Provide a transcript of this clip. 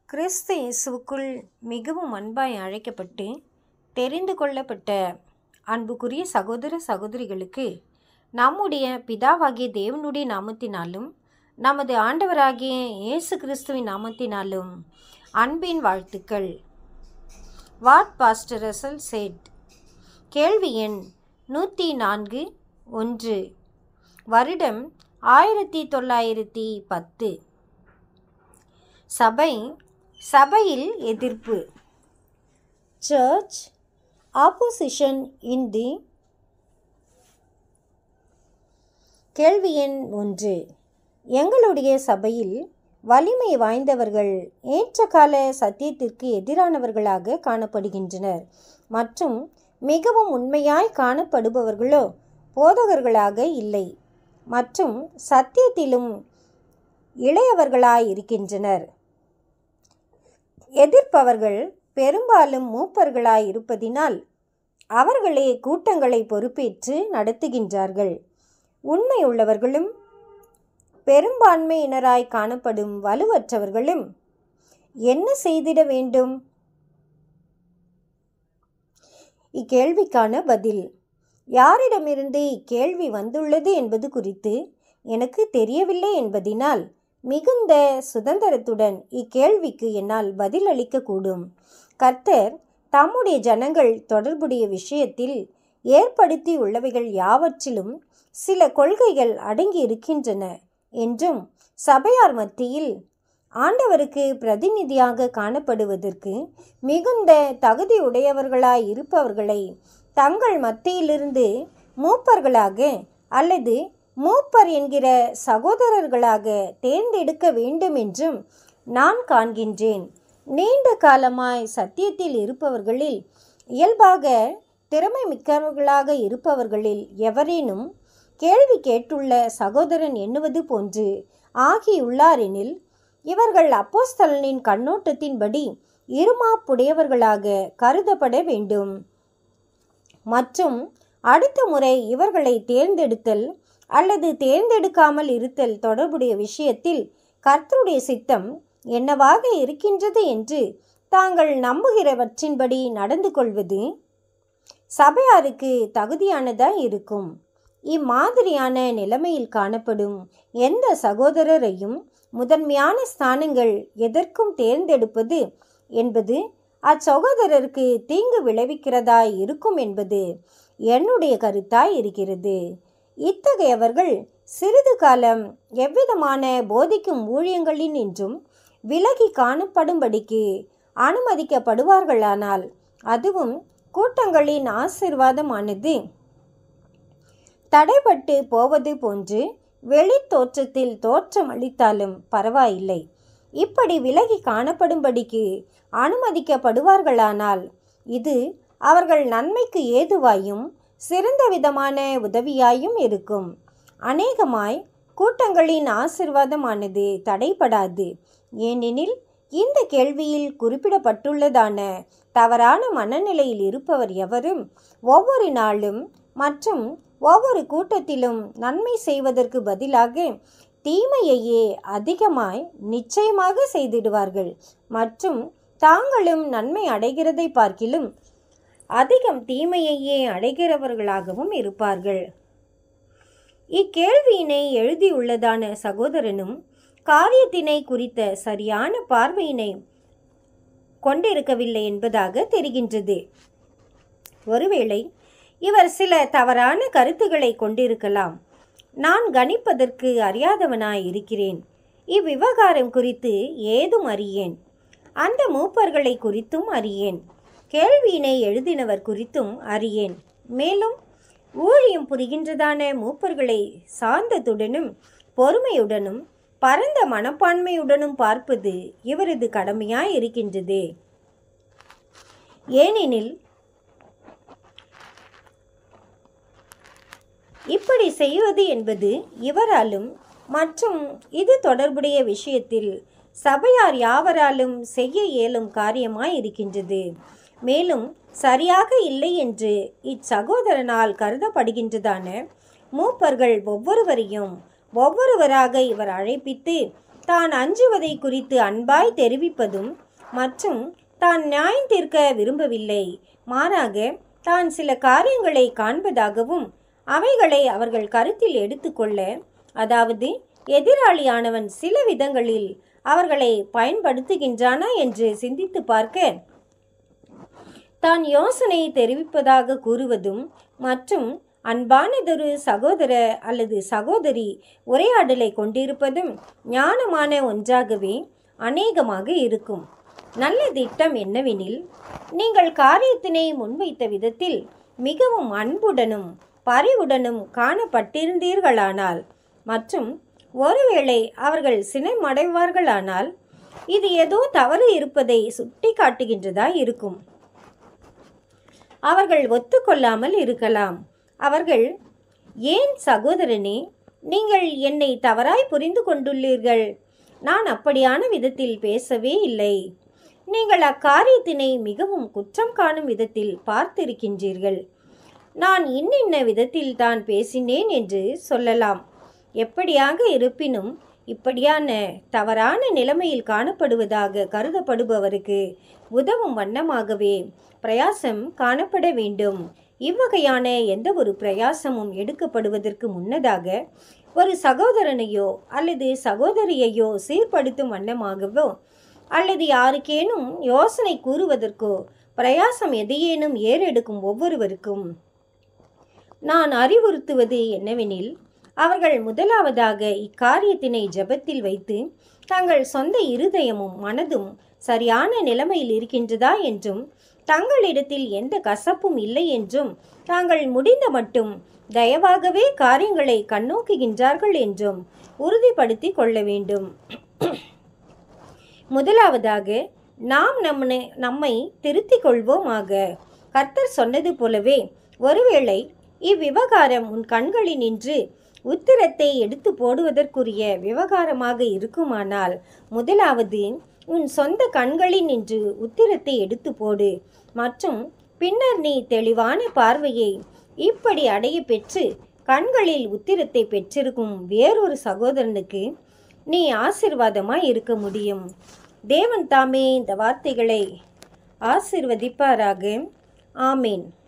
கிறிஸ்து இயேசுவுக்குள் மிகவும் அன்பாய் அழைக்கப்பட்டு தெரிந்து கொள்ளப்பட்ட அன்புக்குரிய சகோதர சகோதரிகளுக்கு நம்முடைய பிதாவாகிய தேவனுடைய நாமத்தினாலும் நமது ஆண்டவராகிய இயேசு கிறிஸ்துவின் நாமத்தினாலும் அன்பின் வாழ்த்துக்கள். What pastor Russell said. கேள்வி எண் 104. வருடம் 1910. சபையில் எதிர்ப்பு. Church opposition in the. கேள்வி எண் 1. எங்களுடைய சபையில் வலிமை வாய்ந்தவர்கள் ஏற்றகால சத்தியத்திற்கு எதிரானவர்களாக காணப்படுகின்றனர் மற்றும் மிகவும் உண்மையாய் காணப்படுபவர்களோ போதகர்களாக இல்லை மற்றும் சத்தியத்திலும் இளையவர்களாயிருக்கின்றனர். எதிர்ப்பவர்கள் பெரும்பாலும் மூப்பர்களாய் இருப்பதினால் அவர்களே கூட்டங்களை பொறுப்பேற்று நடத்துகின்றார்கள். உண்மையுள்ளவர்களும் பெரும்பான்மையினராய் காணப்படும் வலுவற்றவர்களும் என்ன செய்திட வேண்டும்? இக்கேள்விக்கான பதில். யாரிடமிருந்து இக்கேள்வி வந்துள்ளது என்பது குறித்து எனக்கு தெரியவில்லை என்பதினால் மிகுந்த சுதந்திரத்துடன் இக்கேள்விக்கு என்னால் பதிலளிக்கக்கூடும். கர்த்தர் தம்முடைய ஜனங்கள் தொடர்புடைய விஷயத்தில் ஏற்படுத்தி உள்ளவைகள் யாவற்றிலும் சில கொள்கைகள் அடங்கி இருக்கின்றன என்றும் சபையார் மத்தியில் ஆண்டவருக்கு பிரதிநிதியாக காணப்படுவதற்கு மிகுந்த தகுதியுடையவர்களாய் இருப்பவர்களை தங்கள் மத்தியிலிருந்து மூப்பர்களாக அல்லது மூப்பர் என்கிற சகோதரர்களாக தேர்ந்தெடுக்க வேண்டும் என்றும் நான் காண்கின்றேன். நீண்ட காலமாய் சத்தியத்தில் இருப்பவர்களில் இயல்பாக திறமை மிக்கவர்களாக இருப்பவர்களில் எவரேனும் கேள்வி கேட்டுள்ள சகோதரன் எண்ணுவது போன்று ஆகியுள்ளாரெனில் இவர்கள் அப்போஸ்தலனின் கண்ணோட்டத்தின்படி இருமாப்புடையவர்களாக கருதப்பட வேண்டும் மற்றும் அடுத்த முறை இவர்களை தேர்ந்தெடுத்தல் அல்லது தேர்ந்தெடுக்காமல் இருத்தல் தொடர்புடைய விஷயத்தில் கர்த்தருடைய சித்தம் என்னவாக இருக்கின்றது என்று தாங்கள் நம்புகிறவற்றின்படி நடந்து கொள்வது சபையாருக்கு தகுதியானதாய் இருக்கும். இம்மாதிரியான நிலைமையில் காணப்படும் எந்த சகோதரரையும் முதன்மையான ஸ்தானங்கள் எதற்கும் தேர்ந்தெடுப்பது என்பது அச்சகோதரருக்கு தீங்கு விளைவிக்கிறதாய் இருக்கும் என்பது என்னுடைய கருத்தாய் இருக்கிறது. இத்தகையவர்கள் சிறிது காலம் எவ்விதமான போதிக்கும் ஊழியங்களின் என்றும் விலகி காணப்படும்படிக்கு அனுமதிக்கப்படுவார்களானால் அதுவும் கூட்டங்களின் ஆசீர்வாதமானது தடைபட்டு போவது போன்று வெளி தோற்றத்தில் தோற்றமளித்தாலும் பரவாயில்லை. இப்படி விலகி காணப்படும்படிக்கு அனுமதிக்கப்படுவார்களானால் இது அவர்கள் நன்மைக்கு ஏதுவாயும் சிறந்த விதமான உதவியாயும் இருக்கும். அநேகமாய் கூட்டங்களின் ஆசீர்வாதமானது தடைபடாது. ஏனெனில் இந்த கேள்வியில் குறிப்பிடப்பட்டுள்ளதான தவறான மனநிலையில் இருப்பவர் எவரும் ஒவ்வொரு நாளும் மற்றும் ஒவ்வொரு கூட்டத்திலும் நன்மை செய்வதற்கு பதிலாக தீமையையே அதிகமாய் நிச்சயமாக செய்திடுவார்கள் மற்றும் தாங்களும் நன்மை அடைகிறதை பார்க்கிலும் அதிகம் தீமையையே அடைகிறவர்களாகவும் இருப்பார்கள். இக்கேள்வியினை எழுதியுள்ளதான சகோதரனும் காரியத்தினை குறித்த சரியான பார்வையினை கொண்டிருக்கவில்லை என்பதாக தெரிகின்றது. ஒருவேளை இவர் சில தவறான கருத்துக்களை கொண்டிருக்கலாம். நான் கணிப்பதற்கு அறியாதவனாய் இருக்கிறேன். இவ்விவகாரம் குறித்து ஏதும் அறியேன். அந்த மூப்பர்களை குறித்தும் அறியேன். கேள்வியினை எழுதினவர் குறித்தும் அறியேன். மேலும் ஊழியம் புரிகின்றதான மூப்பர்களை சாந்தத்துடனும் பொறுமையுடனும் பரந்த மனப்பான்மையுடனும் பார்ப்பது இவரது கடமையாய் இருக்கின்றது. ஏனெனில் இப்படி செய்வது என்பது இவராலும் மற்றும் இது தொடர்புடைய விஷயத்தில் சபையார் யாவராலும் செய்ய இயலும் காரியமாய் இருக்கின்றது. மேலும் சரியாக இல்லை என்று இச்சகோதரனால் கருதப்படுகின்றதான மூப்பர்கள் ஒவ்வொருவரையும் ஒவ்வொருவராக இவர் அழைப்பித்து தான் அஞ்சுவதை குறித்து அன்பாய் தெரிவிப்பதும் மற்றும் தான் நியாயம் தீர்க்க விரும்பவில்லை, மாறாக தான் சில காரியங்களை காண்பதாகவும் அவைகளை அவர்கள் கருத்தில் எடுத்துக்கொள்ள, அதாவது எதிராளியானவன் சில விதங்களில் அவர்களை பயன்படுத்துகின்றானா என்று சிந்தித்து பார்க்க தான் யோசனை தெரிவிப்பதாக கூறுவதும் மற்றும் அன்பானதொரு சகோதர அல்லது சகோதரி உரையாடலை கொண்டிருப்பதும் ஞானமான ஒன்றாகவே அநேகமாக இருக்கும். நல்ல திட்டம் என்னவெனில், நீங்கள் காரியத்தினை முன்வைத்த விதத்தில் மிகவும் அன்புடனும் பரிவுடனும் காணப்பட்டிருந்தீர்களானால் மற்றும் ஒருவேளை அவர்கள் சினமடைவார்களானால் இது ஏதோ தவறு இருப்பதை சுட்டி காட்டுகின்றதா இருக்கும். அவர்கள் ஒத்துக்கொள்ளாமல் இருக்கலாம். அவர்கள், ஏன் சகோதரனே, நீங்கள் என்னை தவறாய் புரிந்து கொண்டுள்ளீர்கள், நான் அப்படியான விதத்தில் பேசவே இல்லை, நீங்கள் அக்காரியத்தினை மிகவும் குற்றம் காணும் விதத்தில் பார்த்திருக்கின்றீர்கள், நான் இன்னின்ன விதத்தில் தான் பேசினேன் என்று சொல்லலாம். எப்படியாக இருப்பினும் இப்படியான தவறான நிலைமையில் காணப்படுவதாக கருதப்படுபவருக்கு உதவும் வண்ணமாகவே பிரயாசம் காணப்பட வேண்டும். இவ்வகையான எந்த ஒரு பிரயாசமும் எடுக்கப்படுவதற்கு முன்னதாக ஒரு சகோதரனையோ அல்லது சகோதரியையோ சீர்படுத்தும் வண்ணமாகவோ அல்லது யாருக்கேனும் யோசனை கூறுவதற்கோ பிரயாசம் எதையேனும் ஏறெடுக்கும் ஒவ்வொருவருக்கும் நான் அறிவுறுத்துவது என்னவெனில், அவர்கள் முதலாவதாக இக்காரியத்தினை ஜெபத்தில் வைத்து தங்கள் சொந்த இருதயமும் மனதும் சரியான நிலைமையில் இருக்கின்றதா என்றும் தங்களிடத்தில் எந்த கசப்பும் இல்லை என்றும் தாங்கள் முடிந்த மட்டும் தயவாகவே காரியங்களை கண்ணோக்குகின்றார்கள் என்றும் உறுதிப்படுத்தி கொள்ள வேண்டும். முதலாவதாக நாம் நம்மை திருத்திக் கொள்வோமாக. கர்த்தர் சொன்னது போலவே, ஒருவேளை இவ்விவகாரம் உன் கண்களில் நின்று உத்திரத்தை எடுத்து போடுவதற்குரிய விவகாரமாக இருக்குமானால், முதலாவது உன் சொந்த கண்களில் நின்று உத்திரத்தை எடுத்து போடு மற்றும் பின்னர் நீ தெளிவான பார்வையை இப்படி அடைய பெற்று கண்களில் உத்திரத்தை பெற்றிருக்கும் வேறொரு சகோதரனுக்கு நீ ஆசீர்வாதமாய் இருக்க முடியும். தேவன் தாமே இந்த வார்த்தைகளை ஆசீர்வதிப்பாராக. ஆமேன்.